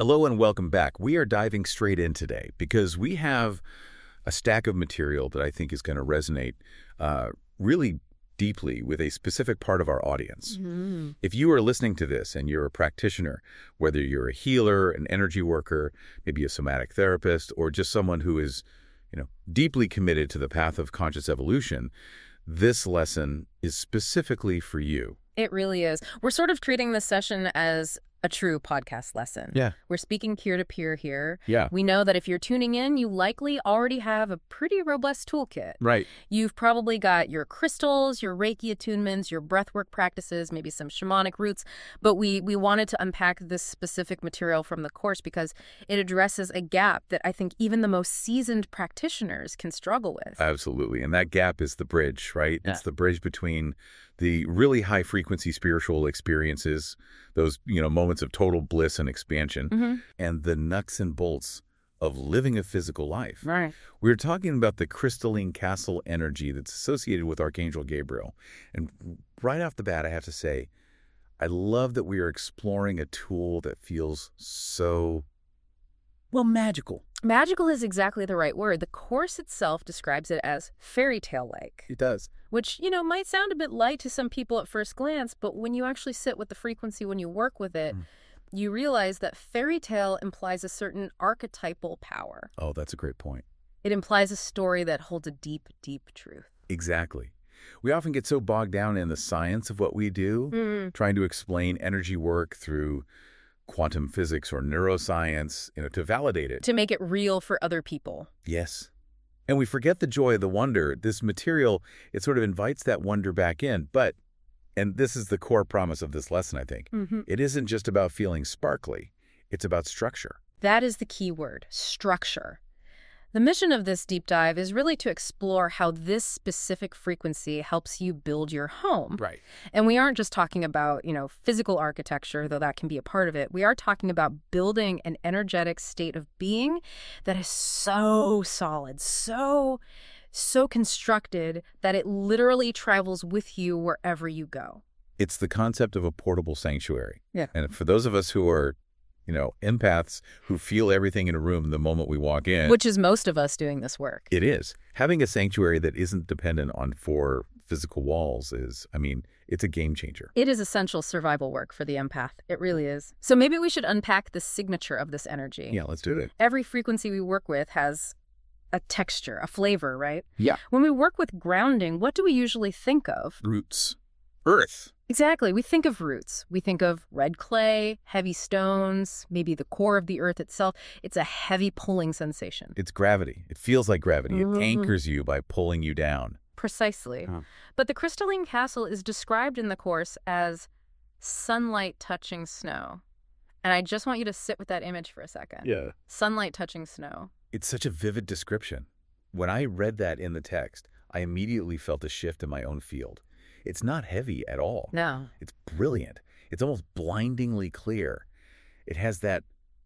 Hello and welcome back. We are diving straight in today because we have a stack of material that I think is going to resonate really deeply with a specific part of our audience. If you are listening to this and you're a practitioner, whether you're a healer, an energy worker, maybe a somatic therapist, or just someone who is, deeply committed to the path of conscious evolution, this lesson is specifically for you. It really is. We're sort of treating this session as a true podcast lesson. Yeah. We're speaking peer-to-peer here. Yeah. We know that if you're tuning in, you likely already have a pretty robust toolkit. Right. You've probably got your crystals, your Reiki attunements, your breathwork practices, maybe some shamanic roots. But we wanted to unpack this specific material from the course because it addresses a gap that I think even the most seasoned practitioners can struggle with. Absolutely. And that gap is the bridge, right? Yeah. It's the bridge between the really high-frequency spiritual experiences, those, moments of total bliss and expansion, and the nuts and bolts of living a physical life. Right. We're talking about the crystalline castle energy that's associated with Archangel Gabriel. And right off the bat, I have to say, I love that we are exploring a tool that feels so, magical. Magical is exactly the right word. The course itself describes it as fairy tale-like. It does. Which, might sound a bit light to some people at first glance, but when you actually sit with the frequency, when you work with it, you realize that fairy tale implies a certain archetypal power. Oh, that's a great point. It implies a story that holds a deep, deep truth. Exactly. We often get so bogged down in the science of what we do, trying to explain energy work through quantum physics or neuroscience, to validate it. To make it real for other people. Yes. And we forget the joy of the wonder. This material, it sort of invites that wonder back in. But, and this is the core promise of this lesson, I think, it isn't just about feeling sparkly. It's about structure. That is the key word, structure. The mission of this deep dive is really to explore how this specific frequency helps you build your home. Right. And we aren't just talking about, physical architecture, though that can be a part of it. We are talking about building an energetic state of being that is so solid, so constructed that it literally travels with you wherever you go. It's the concept of a portable sanctuary. Yeah. And for those of us who are empaths who feel everything in a room the moment we walk in. Which is most of us doing this work. It is. Having a sanctuary that isn't dependent on 4 physical walls is, it's a game changer. It is essential survival work for the empath. It really is. So maybe we should unpack the signature of this energy. Yeah, let's do it. Every frequency we work with has a texture, a flavor, right? Yeah. When we work with grounding, what do we usually think of? Roots. Earth. Exactly. We think of roots. We think of red clay, heavy stones, maybe the core of the earth itself. It's a heavy pulling sensation. It's gravity. It feels like gravity. It anchors you by pulling you down. Precisely. But the crystalline castle is described in the course as sunlight touching snow. And I just want you to sit with that image for a second. Yeah. Sunlight touching snow. It's such a vivid description. When I read that in the text, I immediately felt a shift in my own field. It's not heavy at all. No. It's brilliant. It's almost blindingly clear. It has that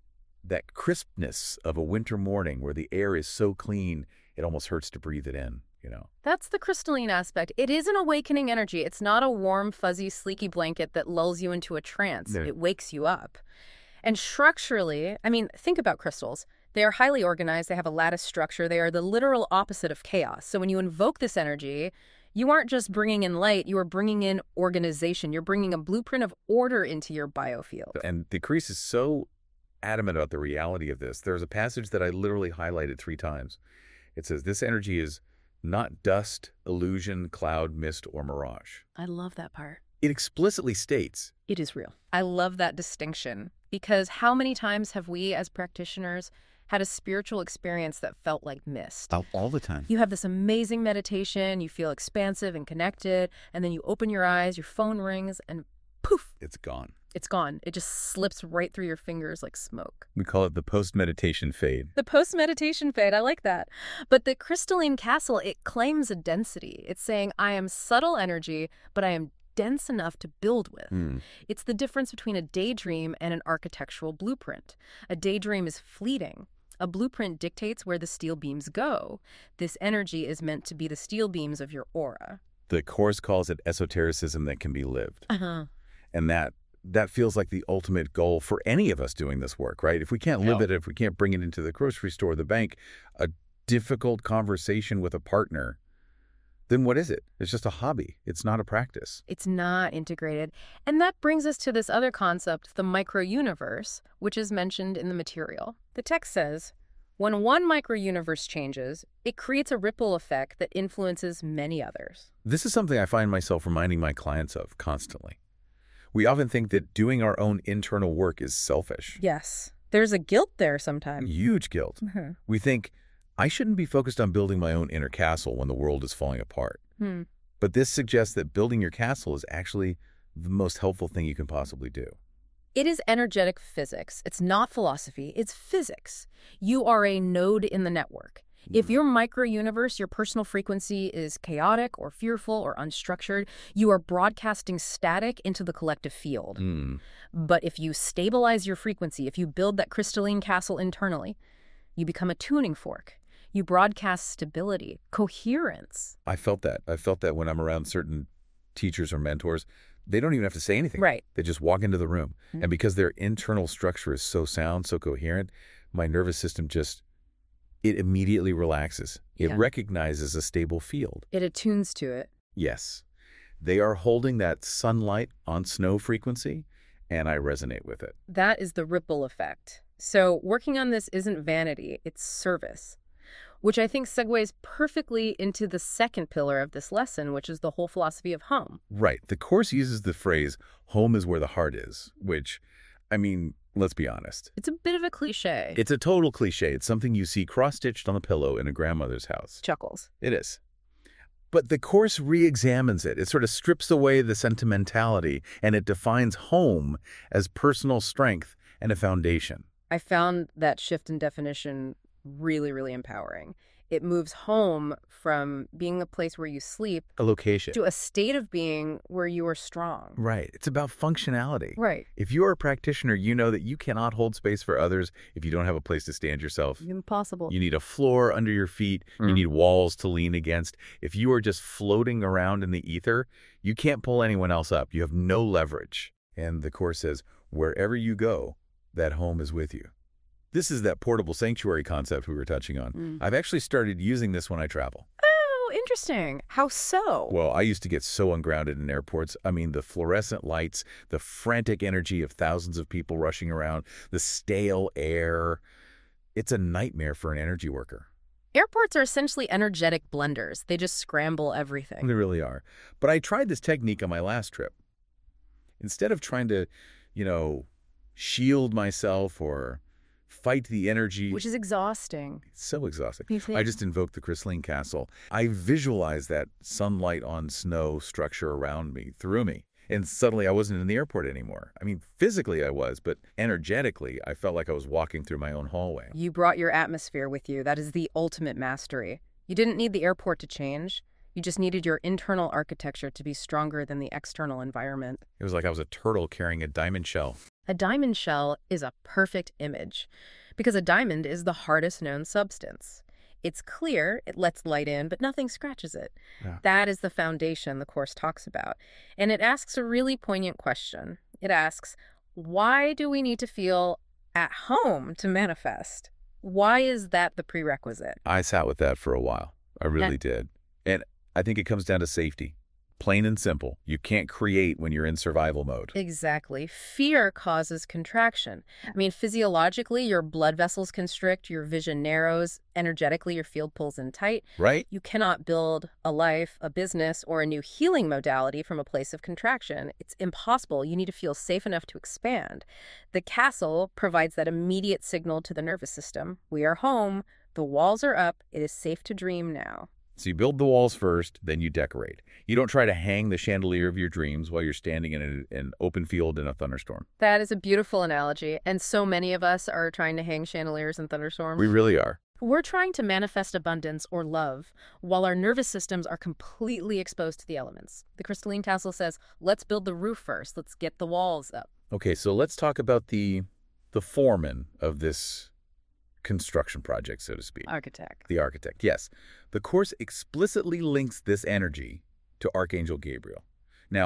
crispness of a winter morning where the air is so clean, it almost hurts to breathe it in, That's the crystalline aspect. It is an awakening energy. It's not a warm, fuzzy, sleeky blanket that lulls you into a trance. No. It wakes you up. And structurally, think about crystals. They are highly organized. They have a lattice structure. They are the literal opposite of chaos. So when you invoke this energy, you aren't just bringing in light, you are bringing in organization. You're bringing a blueprint of order into your biofield. And the Crease is so adamant about the reality of this. There's a passage that I literally highlighted 3 times. It says, this energy is not dust, illusion, cloud, mist, or mirage. I love that part. It explicitly states. It is real. I love that distinction because how many times have we as practitioners had a spiritual experience that felt like mist? All the time. You have this amazing meditation, you feel expansive and connected, and then you open your eyes, your phone rings, and poof. It's gone. It's gone. It just slips right through your fingers like smoke. We call it the post-meditation fade. The post-meditation fade, I like that. But the crystalline castle, it claims a density. It's saying, I am subtle energy, but I am dense enough to build with. It's the difference between a daydream and an architectural blueprint. A daydream is fleeting. A blueprint dictates where the steel beams go. This energy is meant to be the steel beams of your aura. The Course calls it esotericism that can be lived. And that feels like the ultimate goal for any of us doing this work, right? If we can't live it, if we can't bring it into the grocery store, the bank, a difficult conversation with a partner, then what is it? It's just a hobby. It's not a practice. It's not integrated. And that brings us to this other concept, the microuniverse, which is mentioned in the material. The text says, when one microuniverse changes, it creates a ripple effect that influences many others. This is something I find myself reminding my clients of constantly. We often think that doing our own internal work is selfish. Yes. There's a guilt there sometimes. Huge guilt. Mm-hmm. We think, I shouldn't be focused on building my own inner castle when the world is falling apart. But this suggests that building your castle is actually the most helpful thing you can possibly do. It is energetic physics. It's not philosophy. It's physics. You are a node in the network. If your microuniverse, your personal frequency is chaotic or fearful or unstructured, you are broadcasting static into the collective field. But if you stabilize your frequency, if you build that crystalline castle internally, you become a tuning fork. You broadcast stability, coherence. I felt that. I felt that when I'm around certain teachers or mentors. They don't even have to say anything. Right. They just walk into the room. And because their internal structure is so sound, so coherent, my nervous system it immediately relaxes. It recognizes a stable field. It attunes to it. Yes. They are holding that sunlight on snow frequency, and I resonate with it. That is the ripple effect. So working on this isn't vanity, it's service, which I think segues perfectly into the second pillar of this lesson, which is the whole philosophy of home. Right. The Course uses the phrase, home is where the heart is, which, I mean, let's be honest. It's a bit of a cliche. It's a total cliche. It's something you see cross-stitched on a pillow in a grandmother's house. Chuckles. It is. But the Course re-examines it. It sort of strips away the sentimentality, and it defines home as personal strength and a foundation. I found that shift in definition really, really empowering. It moves home from being a place where you sleep A location. to a state of being where you are strong. Right. It's about functionality. Right. If you're a practitioner, you know that you cannot hold space for others if you don't have a place to stand yourself. Impossible. You need a floor under your feet. You need walls to lean against. If you are just floating around in the ether, you can't pull anyone else up. You have no leverage. And the Course says, wherever you go, that home is with you. This is that portable sanctuary concept we were touching on. I've actually started using this when I travel. Oh, interesting. How so? Well, I used to get so ungrounded in airports. I mean, the fluorescent lights, the frantic energy of thousands of people rushing around, the stale air. It's a nightmare for an energy worker. Airports are essentially energetic blenders. They just scramble everything. They really are. But I tried this technique on my last trip. Instead of trying to, shield myself or fight the energy. Which is exhausting. It's so exhausting. You think? I just invoked the crystalline castle. I visualized that sunlight on snow structure around me, through me. And suddenly I wasn't in the airport anymore. I mean, physically I was, but energetically I felt like I was walking through my own hallway. You brought your atmosphere with you. That is the ultimate mastery. You didn't need the airport to change. You just needed your internal architecture to be stronger than the external environment. It was like I was a turtle carrying a diamond shell. A diamond shell is a perfect image because a diamond is the hardest known substance. It's clear, it lets light in, but nothing scratches it. Yeah. That is the foundation the Course talks about. And it asks a really poignant question. It asks, why do we need to feel at home to manifest? Why is that the prerequisite? I sat with that for a while. I really did. And I think it comes down to safety. Plain and simple. You can't create when you're in survival mode. Exactly. Fear causes contraction. I mean, physiologically, your blood vessels constrict, your vision narrows, energetically, your field pulls in tight. Right? You cannot build a life, a business, or a new healing modality from a place of contraction. It's impossible. You need to feel safe enough to expand. The castle provides that immediate signal to the nervous system. We are home. The walls are up. It is safe to dream now. So you build the walls first, then you decorate. You don't try to hang the chandelier of your dreams while you're standing in an open field in a thunderstorm. That is a beautiful analogy, and so many of us are trying to hang chandeliers in thunderstorms. We really are. We're trying to manifest abundance or love while our nervous systems are completely exposed to the elements. The crystalline castle says, let's build the roof first. Let's get the walls up. Okay, so let's talk about the foreman of this construction project, so to speak. Architect. The architect, yes. The Course explicitly links this energy to Archangel Gabriel. Now,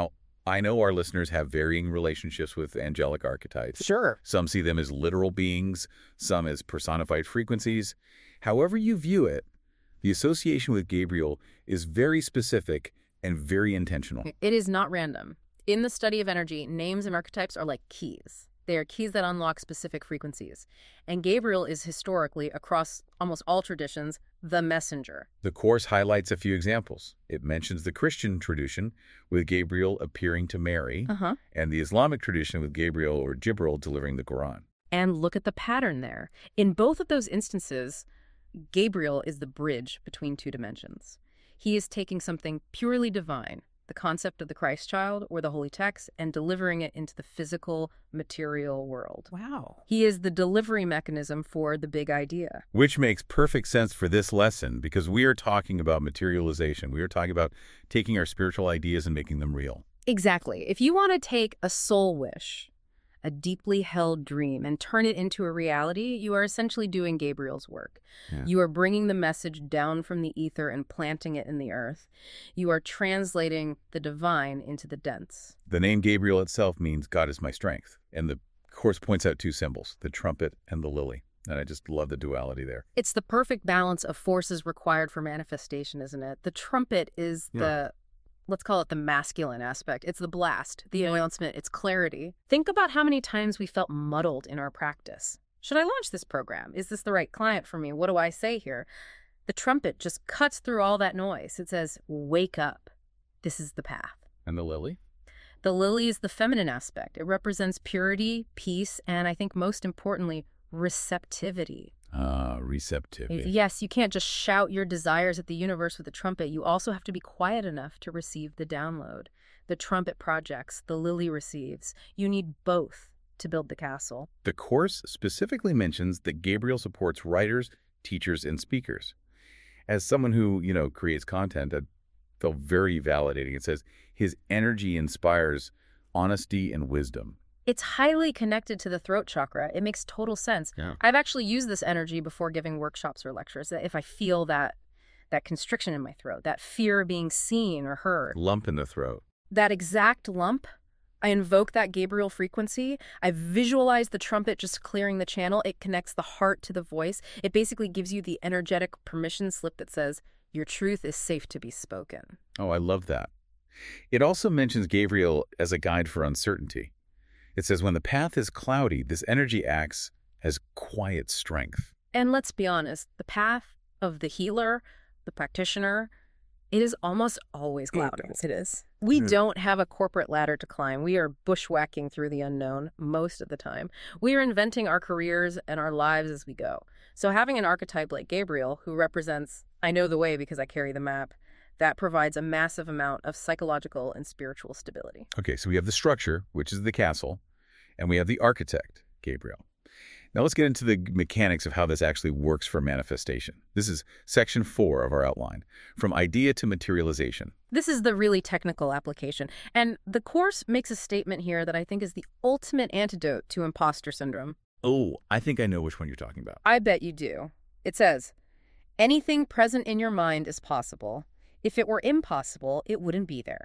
I know our listeners have varying relationships with angelic archetypes. Sure. Some see them as literal beings, some as personified frequencies. However you view it, the association with Gabriel is very specific and very intentional. It is not random. In the study of energy, names and archetypes are like keys. They are keys that unlock specific frequencies. And Gabriel is historically, across almost all traditions, the messenger. The Course highlights a few examples. It mentions the Christian tradition with Gabriel appearing to Mary, and the Islamic tradition with Gabriel or Jibril delivering the Quran. And look at the pattern there. In both of those instances, Gabriel is the bridge between two dimensions. He is taking something purely divine, the concept of the Christ child or the holy text, and delivering it into the physical, material world. Wow. He is the delivery mechanism for the big idea. Which makes perfect sense for this lesson because we are talking about materialization. We are talking about taking our spiritual ideas and making them real. Exactly. If you want to take a soul wish, a deeply held dream, and turn it into a reality, you are essentially doing Gabriel's work. Yeah. You are bringing the message down from the ether and planting it in the earth. You are translating the divine into the dense. The name Gabriel itself means God is my strength. And the Course points out two symbols, the trumpet and the lily. And I just love the duality there. It's the perfect balance of forces required for manifestation, isn't it? The trumpet is let's call it the masculine aspect. It's the blast, the announcement, it's clarity. Think about how many times we felt muddled in our practice. Should I launch this program? Is this the right client for me? What do I say here? The trumpet just cuts through all that noise. It says, wake up. This is the path. And the lily? The lily is the feminine aspect. It represents purity, peace, and I think most importantly, receptivity. Receptivity. Yes, you can't just shout your desires at the universe with a trumpet. You also have to be quiet enough to receive the download. The trumpet projects, the lily receives. You need both to build the castle. The Course specifically mentions that Gabriel supports writers, teachers, and speakers. As someone who, creates content, I felt very validating. It says his energy inspires honesty and wisdom. It's highly connected to the throat chakra. It makes total sense. Yeah. I've actually used this energy before giving workshops or lectures. That if I feel that constriction in my throat, that fear of being seen or heard. Lump in the throat. That exact lump, I invoke that Gabriel frequency. I visualize the trumpet just clearing the channel. It connects the heart to the voice. It basically gives you the energetic permission slip that says, your truth is safe to be spoken. Oh, I love that. It also mentions Gabriel as a guide for uncertainty. It says when the path is cloudy, this energy acts as quiet strength. And let's be honest, the path of the healer, the practitioner, it is almost always cloudy. It is. We don't have a corporate ladder to climb. We are bushwhacking through the unknown most of the time. We are inventing our careers and our lives as we go. So having an archetype like Gabriel, who represents, I know the way because I carry the map, that provides a massive amount of psychological and spiritual stability. Okay, so we have the structure, which is the castle, and we have the architect, Gabriel. Now let's get into the mechanics of how this actually works for manifestation. This is section 4 of our outline, from idea to materialization. This is the really technical application. And the Course makes a statement here that I think is the ultimate antidote to imposter syndrome. Oh, I think I know which one you're talking about. I bet you do. It says, anything present in your mind is possible. If it were impossible, it wouldn't be there.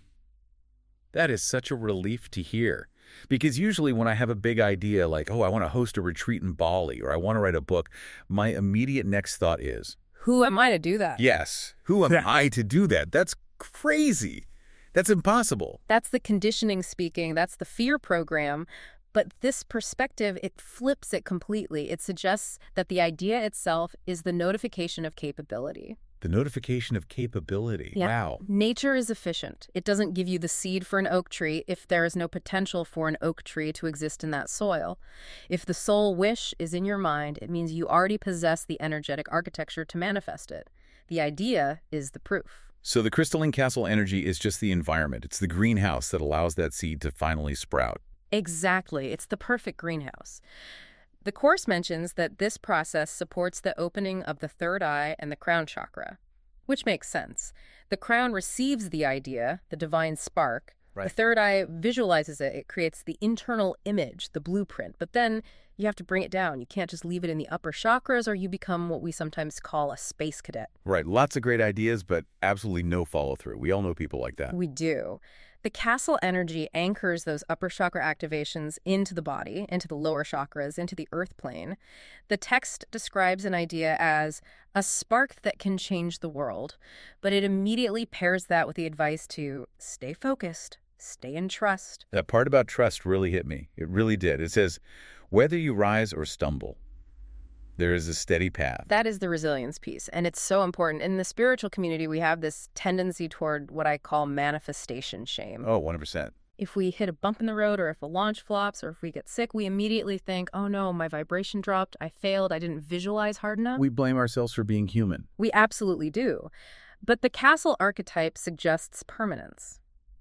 That is such a relief to hear. Because usually when I have a big idea like, I want to host a retreat in Bali or I want to write a book, my immediate next thought is, who am I to do that? Yes, who am I to do that? That's crazy. That's impossible. That's the conditioning speaking. That's the fear program. But this perspective, it flips it completely. It suggests that the idea itself is the notification of capability. The notification of capability. Yeah. Wow. Nature is efficient. It doesn't give you the seed for an oak tree if there is no potential for an oak tree to exist in that soil. If the soul wish is in your mind, it means you already possess the energetic architecture to manifest it. The idea is the proof. So the crystalline castle energy is just the environment. It's the greenhouse that allows that seed to finally sprout. Exactly. It's the perfect greenhouse. The Course mentions that this process supports the opening of the third eye and the crown chakra, which makes sense. The crown receives the idea, the divine spark. Right. The third eye visualizes it. It creates the internal image, the blueprint. But then you have to bring it down. You can't just leave it in the upper chakras or you become what we sometimes call a space cadet. Right. Lots of great ideas, but absolutely no follow-through. We all know people like that. We do. The castle energy anchors those upper chakra activations into the body, into the lower chakras, into the earth plane. The text describes an idea as a spark that can change the world, but it immediately pairs that with the advice to stay focused, stay in trust. That part about trust really hit me. It really did. It says, whether you rise or stumble, there is a steady path. That is the resilience piece, and it's so important. In the spiritual community, we have this tendency toward what I call manifestation shame. Oh, 100%. If we hit a bump in the road, or if a launch flops, or if we get sick, we immediately think, oh no, my vibration dropped, I failed, I didn't visualize hard enough. We blame ourselves for being human. We absolutely do. But the castle archetype suggests permanence.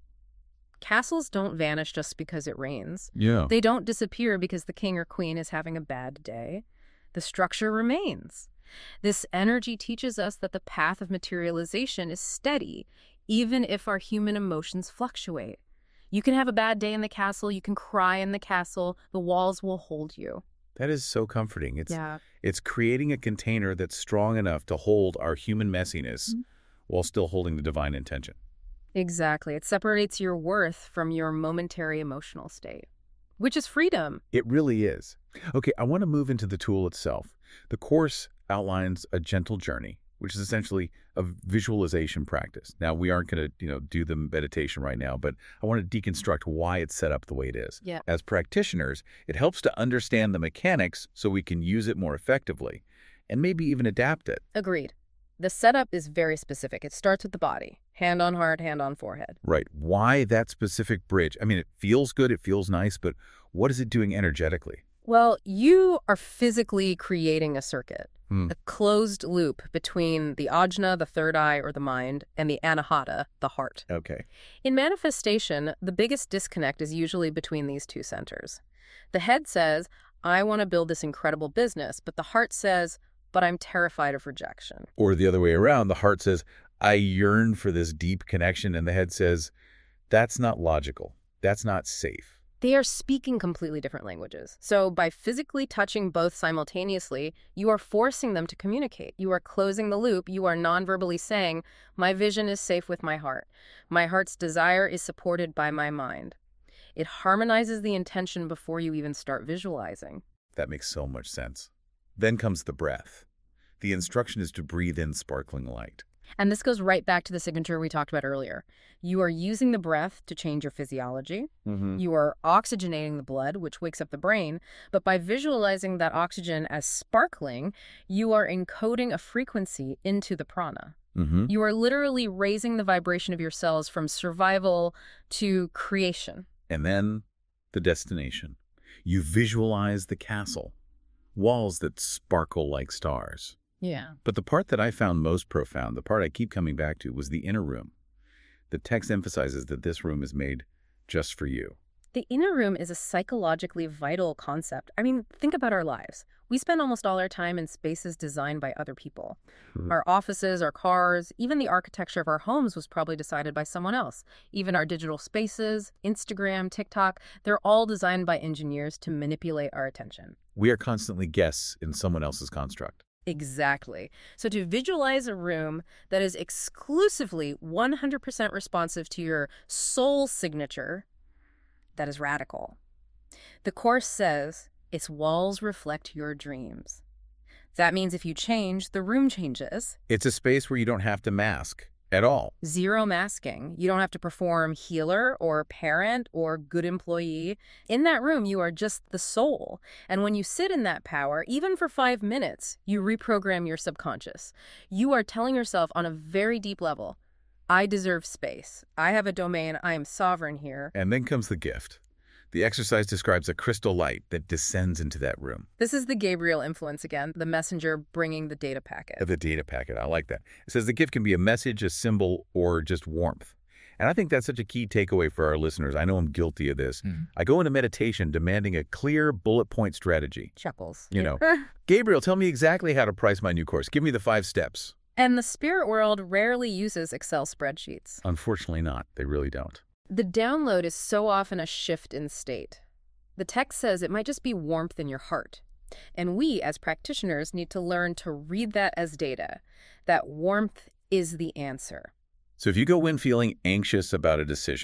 Castles don't vanish just because it rains. Yeah. They don't disappear because the king or queen is having a bad day. The structure remains. This energy teaches us that the path of materialization is steady, even if our human emotions fluctuate. You can have a bad day in the castle, you can cry in the castle, the walls will hold you. That is so comforting. It's creating a container that's strong enough to hold our human messiness while still holding the divine intention. Exactly. It separates your worth from your momentary emotional state, which is freedom. It really is. Okay, I want to move into the tool itself. The course outlines a gentle journey, which is essentially a visualization practice. Now, we aren't going to, do the meditation right now, but I want to deconstruct why it's set up the way it is. Yeah. As practitioners, it helps to understand the mechanics so we can use it more effectively and maybe even adapt it. Agreed. The setup is very specific. It starts with the body. Hand on heart, hand on forehead. Right. Why that specific bridge? I mean, it feels good, it feels nice, but what is it doing energetically? Well, you are physically creating a circuit, a closed loop between the ajna, the third eye or the mind, and the anahata, the heart. Okay. In manifestation, the biggest disconnect is usually between these two centers. The head says, I want to build this incredible business, but the heart says, but I'm terrified of rejection. Or the other way around, the heart says, I yearn for this deep connection, and the head says, that's not logical. That's not safe. They are speaking completely different languages. So by physically touching both simultaneously, you are forcing them to communicate. You are closing the loop. You are non-verbally saying, my vision is safe with my heart. My heart's desire is supported by my mind. It harmonizes the intention before you even start visualizing. That makes so much sense. Then comes the breath. The instruction is to breathe in sparkling light. And this goes right back to the signature we talked about earlier. You are using the breath to change your physiology. You are oxygenating the blood, which wakes up the brain. But by visualizing that oxygen as sparkling, you are encoding a frequency into the prana. You are literally raising the vibration of your cells from survival to creation. And then the destination. You visualize the castle. Walls that sparkle like stars. Yeah. But the part that I found most profound, the part I keep coming back to, was the inner room. The text emphasizes that this room is made just for you. The inner room is a psychologically vital concept. I mean, think about our lives. We spend almost all our time in spaces designed by other people. Our offices, our cars, even the architecture of our homes was probably decided by someone else. Even our digital spaces, Instagram, TikTok, they're all designed by engineers to manipulate our attention. We are constantly guests in someone else's construct. Exactly. So to visualize a room that is exclusively 100% responsive to your soul signature, that is radical. The Course says its walls reflect your dreams. That means if you change, the room changes. It's a space where you don't have to mask at all. Zero masking. You don't have to perform healer or parent or good employee. In that room, you are just the soul. And when you sit in that power, even for 5 minutes, you reprogram your subconscious. You are telling yourself on a very deep level, I deserve space. I have a domain. I am sovereign here. And then comes the gift. The exercise describes a crystal light that descends into that room. This is the Gabriel influence again, the messenger bringing the data packet. The data packet, I like that. It says the gift can be a message, a symbol, or just warmth. And I think that's such a key takeaway for our listeners. I know I'm guilty of this. I go into meditation demanding a clear bullet point strategy. Chuckles. Gabriel, tell me exactly how to price my new course. Give me the 5 steps. And the spirit world rarely uses Excel spreadsheets. Unfortunately not. They really don't. The download is so often a shift in state. The text says it might just be warmth in your heart. And we, as practitioners, need to learn to read that as data. That warmth is the answer. So if you go in feeling anxious about a decision,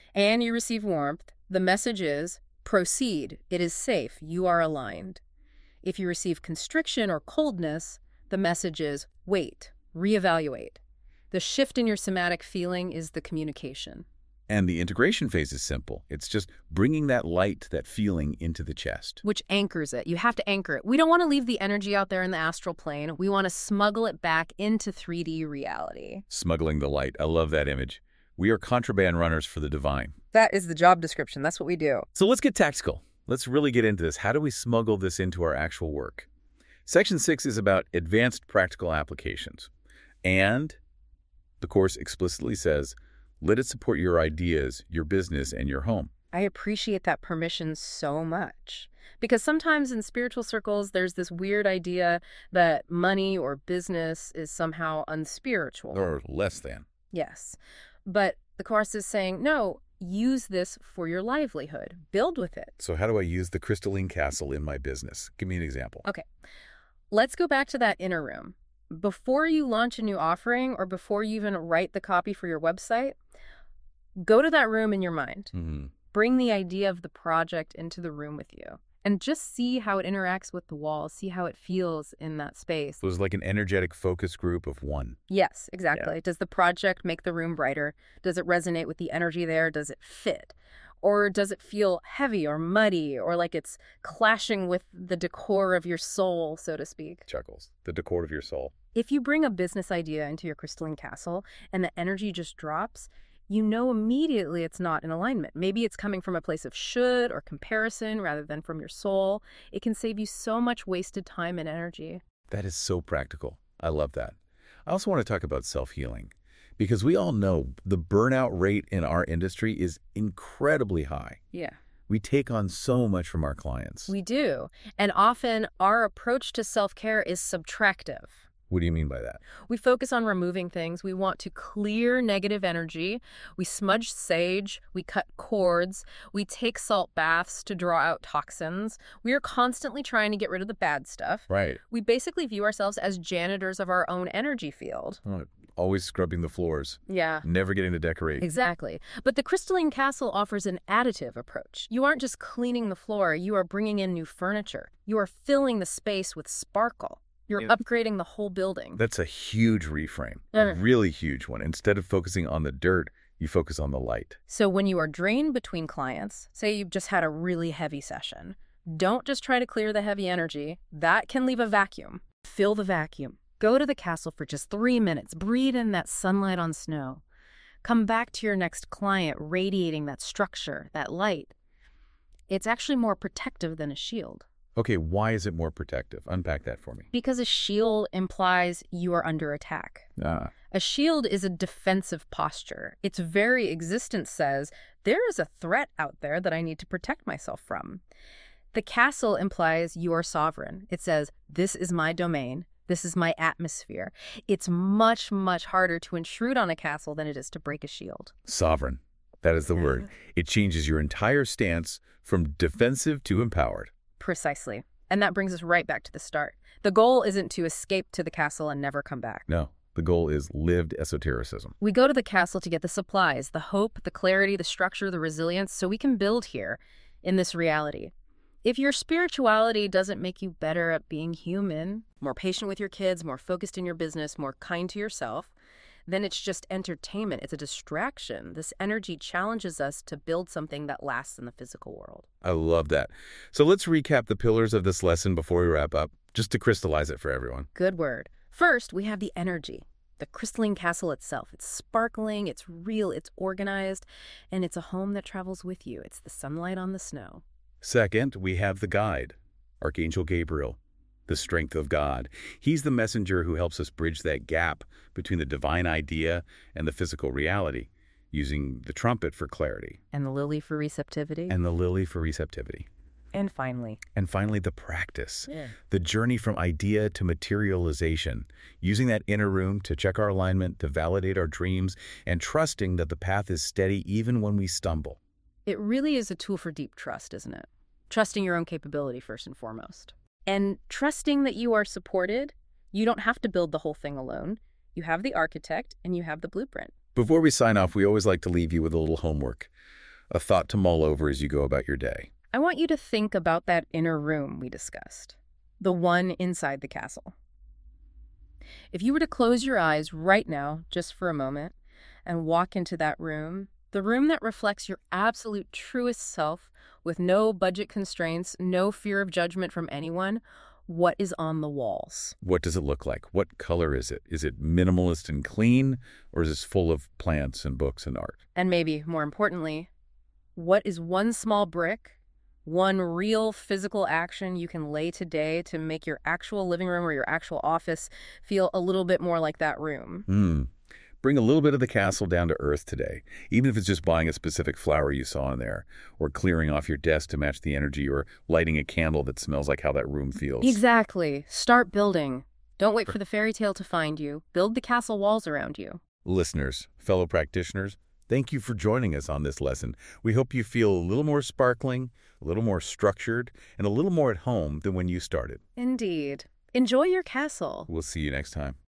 and you receive warmth, the message is, proceed, it is safe, you are aligned. If you receive constriction or coldness, the message is, wait, reevaluate. The shift in your somatic feeling is the communication. And the integration phase is simple. It's just bringing that light, that feeling into the chest. Which anchors it. You have to anchor it. We don't want to leave the energy out there in the astral plane. We want to smuggle it back into 3D reality. Smuggling the light. I love that image. We are contraband runners for the divine. That is the job description. That's what we do. So let's get tactical. Let's really get into this. How do we smuggle this into our actual work? Section 6 is about advanced practical applications. And the course explicitly says, let it support your ideas, your business, and your home. I appreciate that permission so much. Because sometimes in spiritual circles, there's this weird idea that money or business is somehow unspiritual. Or less than. Yes. But the Course is saying, no, use this for your livelihood. Build with it. So how do I use the crystalline castle in my business? Give me an example. Okay. Let's go back to that inner room. Before you launch a new offering or before you even write the copy for your website, go to that room in your mind. Mm-hmm. Bring the idea of the project into the room with you and just see how it interacts with the walls, see how it feels in that space. So it's like an energetic focus group of one. Yes, exactly. Yeah. Does the project make the room brighter? Does it resonate with the energy there? Does it fit? Or does it feel heavy or muddy or like it's clashing with the decor of your soul, so to speak? Chuckles. The decor of your soul. If you bring a business idea into your crystalline castle and the energy just drops, you know immediately it's not in alignment. Maybe it's coming from a place of should or comparison rather than from your soul. It can save you so much wasted time and energy. That is so practical. I love that. I also want to talk about self-healing because we all know the burnout rate in our industry is incredibly high. Yeah. We take on so much from our clients. We do. And often our approach to self-care is subtractive. What do you mean by that? We focus on removing things. We want to clear negative energy. We smudge sage. We cut cords. We take salt baths to draw out toxins. We are constantly trying to get rid of the bad stuff. Right. We basically view ourselves as janitors of our own energy field. Oh, always scrubbing the floors. Yeah. Never getting to decorate. Exactly. But the Crystalline Castle offers an additive approach. You aren't just cleaning the floor. You are bringing in new furniture. You are filling the space with sparkle. You're upgrading the whole building. That's a huge reframe, a really huge one. Instead of focusing on the dirt, you focus on the light. So when you are drained between clients, say you've just had a really heavy session, don't just try to clear the heavy energy. That can leave a vacuum. Fill the vacuum. Go to the castle for just 3 minutes. Breathe in that sunlight on snow. Come back to your next client radiating that structure, that light. It's actually more protective than a shield. Okay, why is it more protective? Unpack that for me. Because a shield implies you are under attack. A shield is a defensive posture. Its very existence says, there is a threat out there that I need to protect myself from. The castle implies you are sovereign. It says, this is my domain. This is my atmosphere. It's much, much harder to intrude on a castle than it is to break a shield. Sovereign. That is the word. It changes your entire stance from defensive to empowered. Precisely. And that brings us right back to the start. The goal isn't to escape to the castle and never come back. No, the goal is lived esotericism. We go to the castle to get the supplies, the hope, the clarity, the structure, the resilience, so we can build here in this reality. If your spirituality doesn't make you better at being human, more patient with your kids, more focused in your business, more kind to yourself, then it's just entertainment. It's a distraction. This energy challenges us to build something that lasts in the physical world. I love that. So let's recap the pillars of this lesson before we wrap up, just to crystallize it for everyone. Good word. First, we have the energy. The crystalline castle itself. It's sparkling, it's real, it's organized, and it's a home that travels with you. It's the sunlight on the snow. Second, we have the guide, Archangel Gabriel, the strength of God. He's the messenger who helps us bridge that gap between the divine idea and the physical reality, using the trumpet for clarity. And the lily for receptivity. And the lily for receptivity. And finally, the practice, the journey from idea to materialization, using that inner room to check our alignment, to validate our dreams, and trusting that the path is steady even when we stumble. It really is a tool for deep trust, isn't it? Trusting your own capability first and foremost. And trusting that you are supported. You don't have to build the whole thing alone. You have the architect and you have the blueprint. Before we sign off, we always like to leave you with a little homework. A thought to mull over as you go about your day. I want you to think about that inner room we discussed, the one inside the castle. If you were to close your eyes right now, just for a moment, and walk into that room, the room that reflects your absolute truest self, with no budget constraints, no fear of judgment from anyone, what is on the walls? What does it look like? What color is it? Is it minimalist and clean, or is this full of plants and books and art? And maybe, more importantly, what is one small brick, one real physical action you can lay today to make your actual living room or your actual office feel a little bit more like that room? Bring a little bit of the castle down to earth today, even if it's just buying a specific flower you saw in there, or clearing off your desk to match the energy, or lighting a candle that smells like how that room feels. Exactly. Start building. Don't wait for the fairy tale to find you. Build the castle walls around you. Listeners, fellow practitioners, thank you for joining us on this lesson. We hope you feel a little more sparkling, a little more structured, and a little more at home than when you started. Indeed. Enjoy your castle. We'll see you next time.